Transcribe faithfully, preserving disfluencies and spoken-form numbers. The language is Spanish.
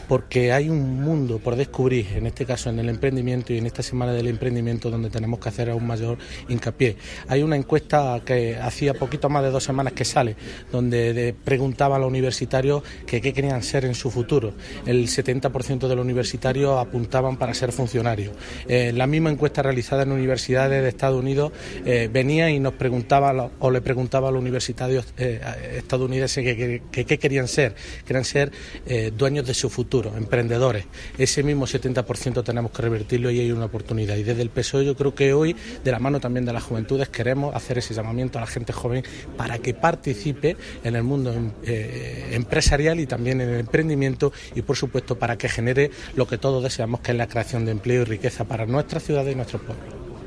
porque hay un mundo por descubrir, en este caso en el emprendimiento y en esta semana del emprendimiento, donde tenemos que hacer aún mayor hincapié. Hay una encuesta que hacía poquito más de dos semanas que sale, donde de, preguntaba a los universitarios que qué querían ser en su futuro. El setenta por ciento de los universitarios apuntaban para ser funcionarios. Eh, la misma encuesta realizada en universidades de Estados Unidos eh, venía y nos preguntaba o le preguntaba a los universitarios eh, estadounidenses que qué querían ser. Querían ser eh, dueños de su futuro, emprendedores. Ese mismo setenta por ciento tenemos que revertirlo y hay una oportunidad. Y desde el P S O E yo creo que hoy, de la mano también de las juventudes, queremos hacer ese llamamiento a la gente joven para que participe en el mundo eh, empresarial y también en el emprendimiento y, por supuesto, para que genere lo que todos deseamos, que es la creación de empleo y riqueza para nuestra ciudad y nuestros pueblos.